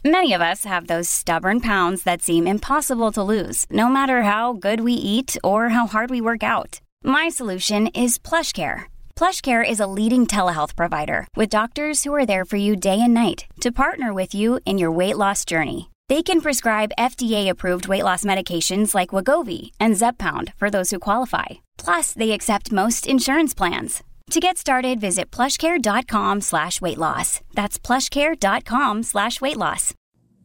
Many of us have those stubborn pounds that seem impossible to lose, no matter how good we eat or how hard we work out. My solution is PlushCare. PlushCare is a leading telehealth provider with doctors who are there for you day and night to partner with you in your weight loss journey. They can prescribe FDA-approved weight loss medications like Wegovy and Zepbound for those who qualify. Plus, they accept most insurance plans. To get started, visit plushcare.com/weightloss. That's plushcare.com/weightloss.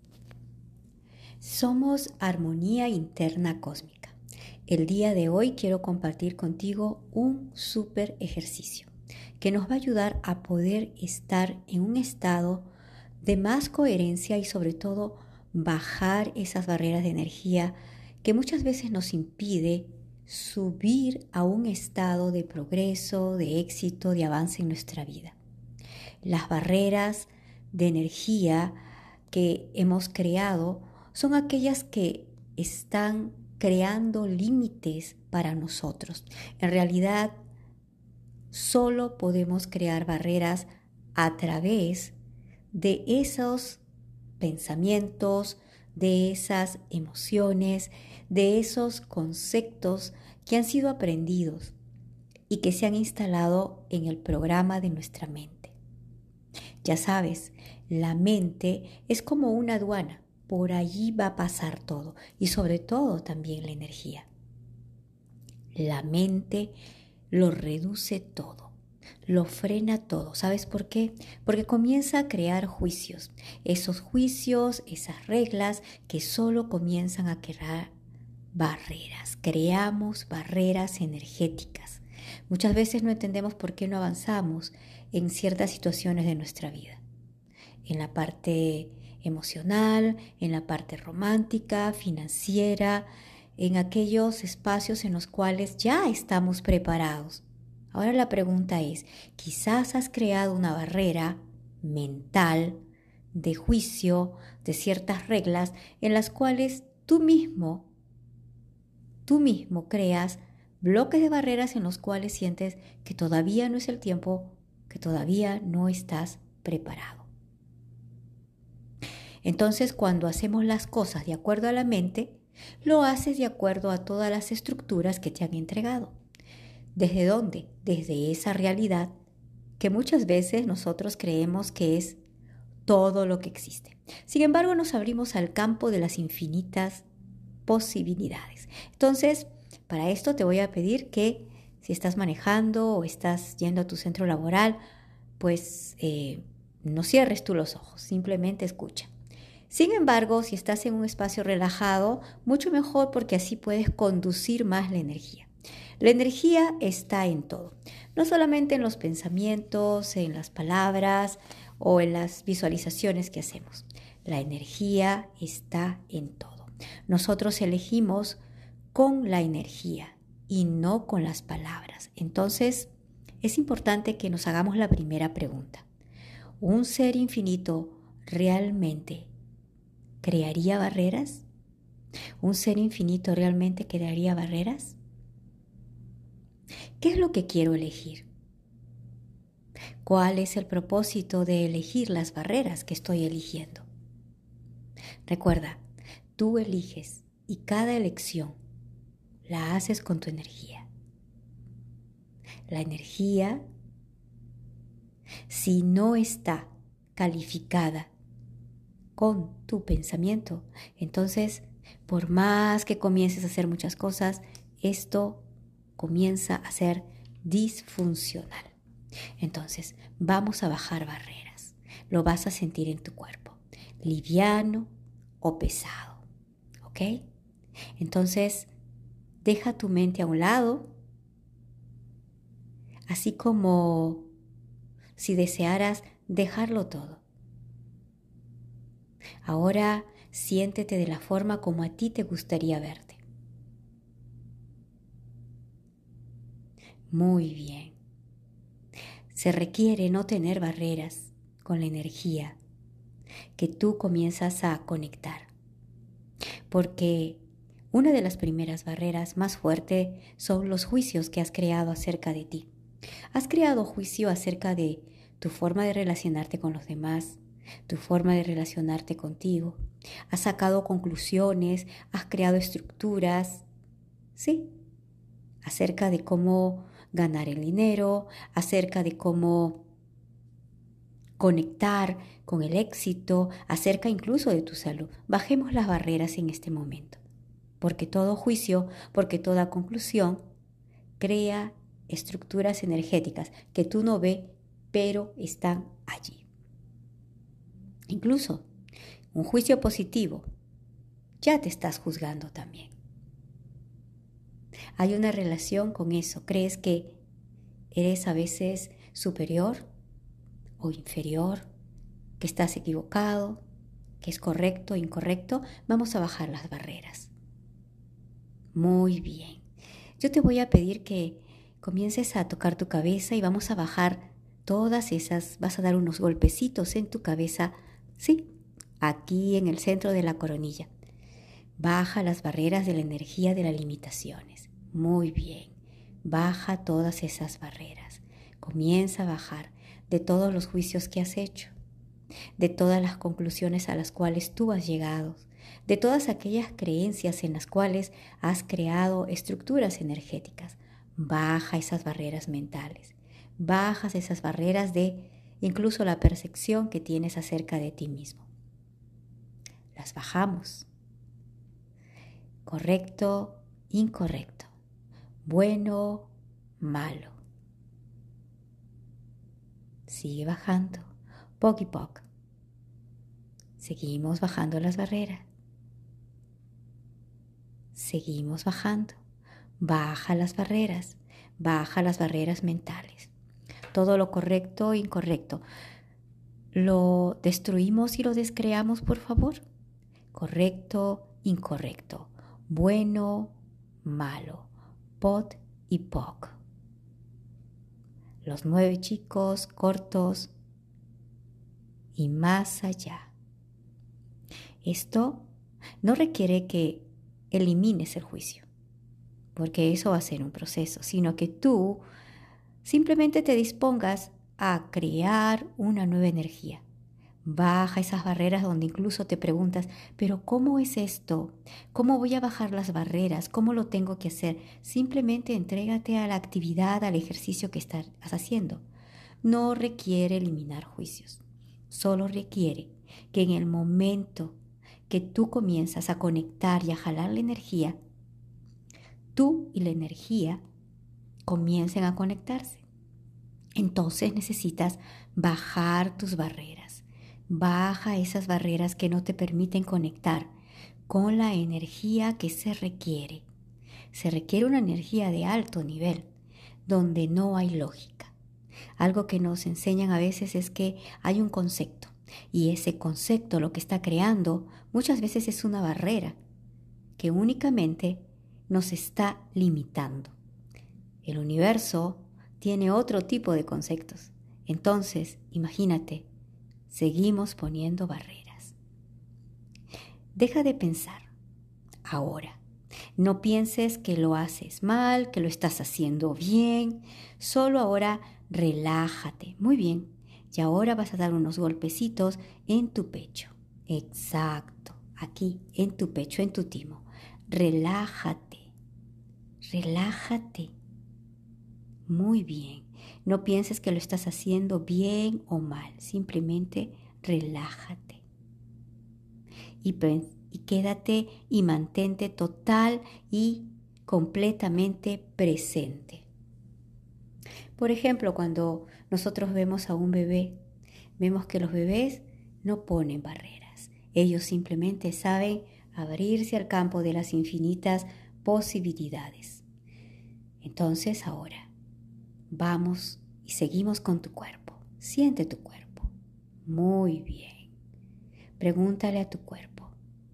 Somos armonía interna cósmica. El día de hoy quiero compartir contigo un súper ejercicio que nos va a ayudar a poder estar en un estado de más coherencia y sobre todo bajar esas barreras de energía que muchas veces nos impide subir a un estado de progreso, de éxito, de avance en nuestra vida. Las barreras de energía que hemos creado son aquellas que están creando límites para nosotros. En realidad, solo podemos crear barreras a través de esos pensamientos, de esas emociones, de esos conceptos que han sido aprendidos y que se han instalado en el programa de nuestra mente. Ya sabes, la mente es como una aduana, por allí va a pasar todo y sobre todo también la energía. La mente lo reduce todo, lo frena todo. ¿Sabes por qué? Porque comienza a crear juicios. Esos juicios, esas reglas que solo comienzan a crear barreras. Creamos barreras energéticas. Muchas veces no entendemos por qué no avanzamos en ciertas situaciones de nuestra vida. En la parte emocional, en la parte romántica, financiera, en aquellos espacios en los cuales ya estamos preparados. Ahora la pregunta es, quizás has creado una barrera mental de juicio, de ciertas reglas en las cuales tú mismo creas bloques de barreras en los cuales sientes que todavía no es el tiempo, que todavía no estás preparado. Entonces, cuando hacemos las cosas de acuerdo a la mente, lo haces de acuerdo a todas las estructuras que te han entregado. ¿Desde dónde? Desde esa realidad que muchas veces nosotros creemos que es todo lo que existe. Sin embargo, nos abrimos al campo de las infinitas posibilidades. Entonces, para esto te voy a pedir que si estás manejando o estás yendo a tu centro laboral, pues no cierres tú los ojos, simplemente escucha. Sin embargo, si estás en un espacio relajado, mucho mejor porque así puedes conducir más la energía. La energía está en todo, no solamente en los pensamientos, en las palabras o en las visualizaciones que hacemos. La energía está en todo. Nosotros elegimos con la energía y no con las palabras. Entonces, es importante que nos hagamos la primera pregunta. ¿Un ser infinito realmente crearía barreras? ¿Un ser infinito realmente crearía barreras? ¿Qué es lo que quiero elegir? ¿Cuál es el propósito de elegir las barreras que estoy eligiendo? Recuerda, tú eliges y cada elección la haces con tu energía. La energía, si no está calificada con tu pensamiento, entonces, por más que comiences a hacer muchas cosas, esto comienza a ser disfuncional. Entonces, vamos a bajar barreras. Lo vas a sentir en tu cuerpo, liviano o pesado, ¿ok? Entonces, deja tu mente a un lado, así como si desearas dejarlo todo. Ahora siéntete de la forma como a ti te gustaría verte. Muy bien. Se requiere no tener barreras con la energía que tú comienzas a conectar. Porque una de las primeras barreras más fuertes son los juicios que has creado acerca de ti. Has creado juicio acerca de tu forma de relacionarte con los demás, tu forma de relacionarte contigo. Has sacado conclusiones, has creado estructuras, sí, acerca de cómo ganar el dinero, acerca de cómo conectar con el éxito, acerca incluso de tu salud. Bajemos las barreras en este momento, porque todo juicio, porque toda conclusión crea estructuras energéticas que tú no ves, pero están allí. Incluso un juicio positivo, ya te estás juzgando también. Hay una relación con eso. ¿Crees que eres a veces superior o inferior? ¿Que estás equivocado? ¿Que es correcto o incorrecto? Vamos a bajar las barreras. Muy bien. Yo te voy a pedir que comiences a tocar tu cabeza y vamos a bajar todas esas, vas a dar unos golpecitos en tu cabeza, sí, aquí en el centro de la coronilla. Baja las barreras de la energía de las limitaciones. Muy bien. Baja todas esas barreras. Comienza a bajar de todos los juicios que has hecho, de todas las conclusiones a las cuales tú has llegado, de todas aquellas creencias en las cuales has creado estructuras energéticas. Baja esas barreras mentales. Bajas esas barreras de incluso la percepción que tienes acerca de ti mismo. Las bajamos. Correcto, incorrecto. Bueno, malo. Sigue bajando, poco y poco. Seguimos bajando las barreras. Seguimos bajando. Baja las barreras mentales. Todo lo correcto e incorrecto. ¿Lo destruimos y lo descreamos, por favor? Correcto, incorrecto. Bueno, malo. Pot y poc. Los 9 chicos cortos y más allá. Esto no requiere que elimines el juicio, porque eso va a ser un proceso, sino que tú simplemente te dispongas a crear una nueva energía. Baja esas barreras donde incluso te preguntas, pero ¿cómo es esto? ¿Cómo voy a bajar las barreras? ¿Cómo lo tengo que hacer? Simplemente entrégate a la actividad, al ejercicio que estás haciendo. No requiere eliminar juicios, solo requiere que en el momento que tú comienzas a conectar y a jalar la energía, tú y la energía comiencen a conectarse. Entonces necesitas bajar tus barreras. Baja esas barreras que no te permiten conectar con la energía que se requiere. Se requiere una energía de alto nivel, donde no hay lógica. Algo que nos enseñan a veces es que hay un concepto, y ese concepto lo que está creando muchas veces es una barrera que únicamente nos está limitando. El universo tiene otro tipo de conceptos. Entonces, imagínate, seguimos poniendo barreras. Deja de pensar ahora. No pienses que lo haces mal, que lo estás haciendo bien. Solo ahora relájate. Muy bien. Y ahora vas a dar unos golpecitos en tu pecho. Exacto. Aquí, en tu pecho, en tu timo. Relájate. Relájate. Muy bien. No pienses que lo estás haciendo bien o mal. Simplemente relájate. Y quédate y mantente total y completamente presente. Por ejemplo, cuando nosotros vemos a un bebé, vemos que los bebés no ponen barreras. Ellos simplemente saben abrirse al campo de las infinitas posibilidades. Entonces ahora, vamos y seguimos con tu cuerpo. Siente tu cuerpo. Muy bien. Pregúntale a tu cuerpo.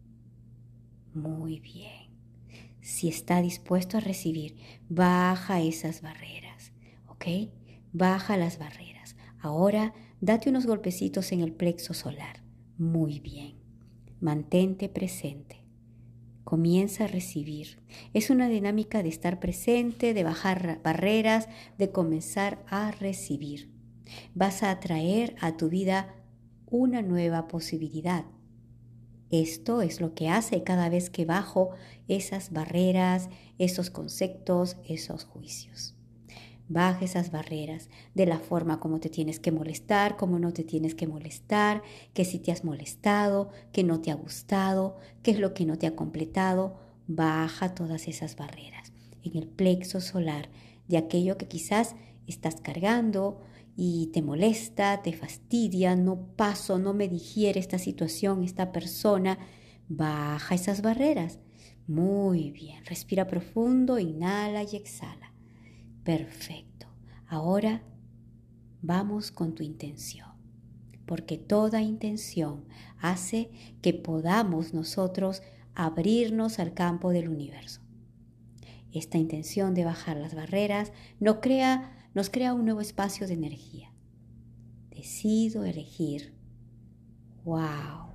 Muy bien. Si está dispuesto a recibir, baja esas barreras. ¿Ok? Baja las barreras. Ahora, date unos golpecitos en el plexo solar. Muy bien. Mantente presente. Comienza a recibir. Es una dinámica de estar presente, de bajar barreras, de comenzar a recibir. Vas a atraer a tu vida una nueva posibilidad. Esto es lo que hace cada vez que bajo esas barreras, esos conceptos, esos juicios. Baja esas barreras de la forma como te tienes que molestar, cómo no te tienes que molestar, que si te has molestado, que no te ha gustado, qué es lo que no te ha completado. Baja todas esas barreras en el plexo solar de aquello que quizás estás cargando y te molesta, te fastidia, no paso, no me digiere esta situación, esta persona. Baja esas barreras. Muy bien, respira profundo, inhala y exhala. Perfecto. Ahora vamos con tu intención, porque toda intención hace que podamos nosotros abrirnos al campo del universo. Esta intención de bajar las barreras nos crea un nuevo espacio de energía. Decido elegir. ¡Wow!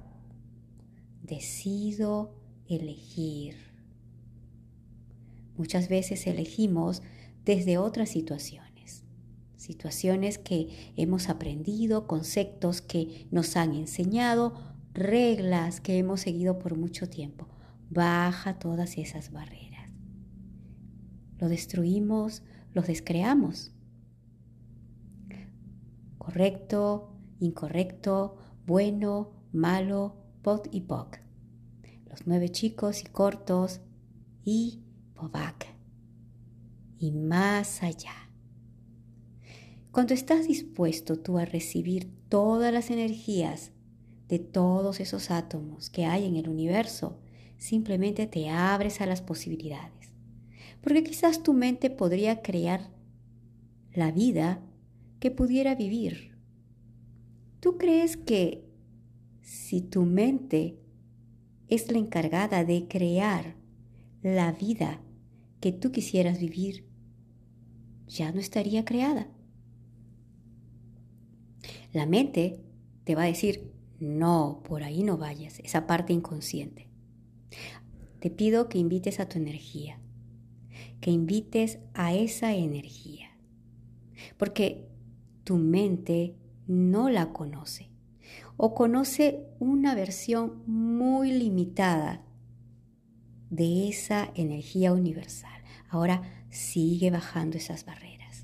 Decido elegir. Muchas veces elegimos desde otras situaciones que hemos aprendido, conceptos que nos han enseñado, reglas que hemos seguido por mucho tiempo. Baja todas esas barreras. Lo destruimos, los descreamos. Correcto, incorrecto, bueno, malo, POD y POC. Los 9 chicos y cortos y POVAC. Y más allá. Cuando estás dispuesto tú a recibir todas las energías de todos esos átomos que hay en el universo, simplemente te abres a las posibilidades. Porque quizás tu mente podría crear la vida que pudiera vivir. ¿Tú crees que si tu mente es la encargada de crear la vida que tú quisieras vivir, ya no estaría creada? La mente te va a decir, no, por ahí no vayas, esa parte inconsciente. Te pido que invites a tu energía, que invites a esa energía, porque tu mente no la conoce o conoce una versión muy limitada de esa energía universal. Ahora sigue bajando esas barreras.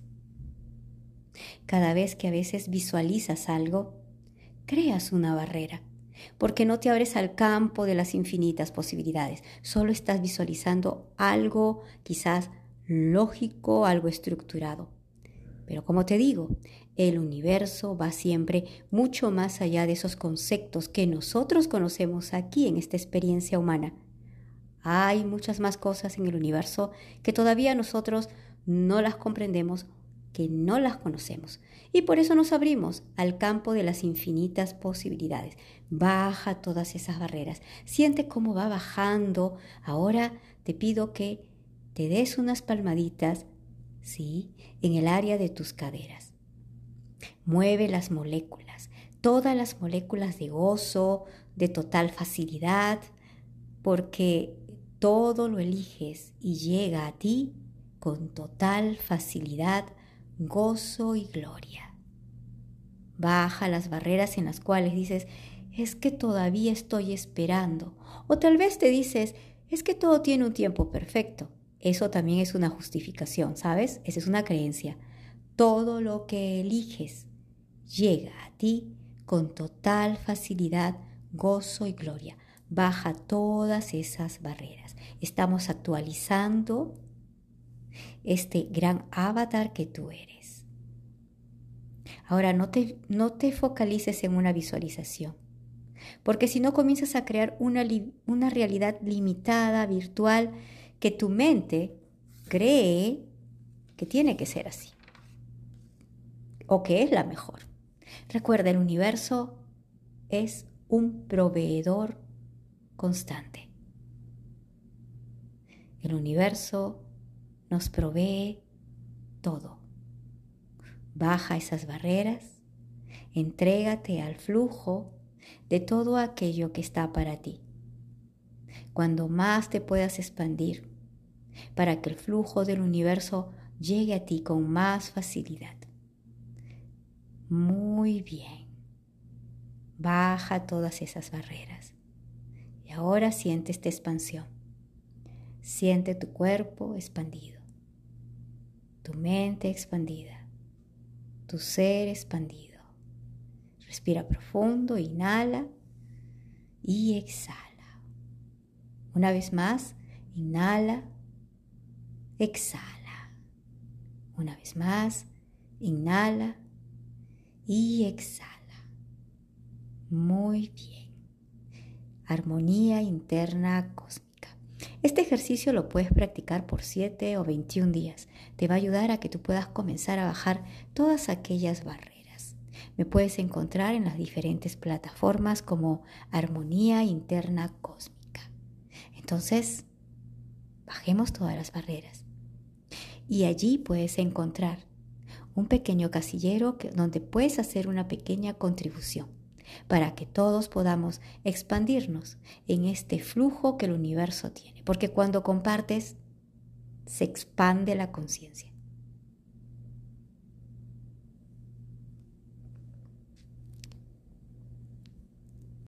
Cada vez que a veces visualizas algo, creas una barrera, porque no te abres al campo de las infinitas posibilidades. Solo estás visualizando algo quizás lógico, algo estructurado. Pero como te digo, el universo va siempre mucho más allá de esos conceptos que nosotros conocemos aquí en esta experiencia humana. Hay muchas más cosas en el universo que todavía nosotros no las comprendemos, que no las conocemos. Y por eso nos abrimos al campo de las infinitas posibilidades. Baja todas esas barreras. Siente cómo va bajando. Ahora te pido que te des unas palmaditas, ¿sí?, en el área de tus caderas. Mueve las moléculas, todas las moléculas de gozo, de total facilidad, porque todo lo eliges y llega a ti con total facilidad, gozo y gloria. Baja las barreras en las cuales dices, es que todavía estoy esperando. O tal vez te dices, es que todo tiene un tiempo perfecto. Eso también es una justificación, ¿sabes? Esa es una creencia. Todo lo que eliges llega a ti con total facilidad, gozo y gloria. Baja todas esas barreras. Estamos actualizando este gran avatar que tú eres. Ahora, no te focalices en una visualización, porque si no comienzas a crear una realidad limitada, virtual, que tu mente cree que tiene que ser así, o que es la mejor. Recuerda, el universo es un proveedor constante. El universo nos provee todo. Baja esas barreras, entrégate al flujo de todo aquello que está para ti. Cuando más te puedas expandir, para que el flujo del universo llegue a ti con más facilidad. Muy bien. Baja todas esas barreras. Y ahora siente esta expansión. Siente tu cuerpo expandido, tu mente expandida, tu ser expandido. Respira profundo, inhala y exhala. Una vez más, inhala, exhala. Una vez más, inhala y exhala. Muy bien. Armonía interna cósmica. Este ejercicio lo puedes practicar por 7 o 21 días. Te va a ayudar a que tú puedas comenzar a bajar todas aquellas barreras. Me puedes encontrar en las diferentes plataformas como Armonía Interna Cósmica. Entonces, bajemos todas las barreras. Y allí puedes encontrar un pequeño casillero donde puedes hacer una pequeña contribución para que todos podamos expandirnos en este flujo que el universo tiene. Porque cuando compartes, se expande la conciencia.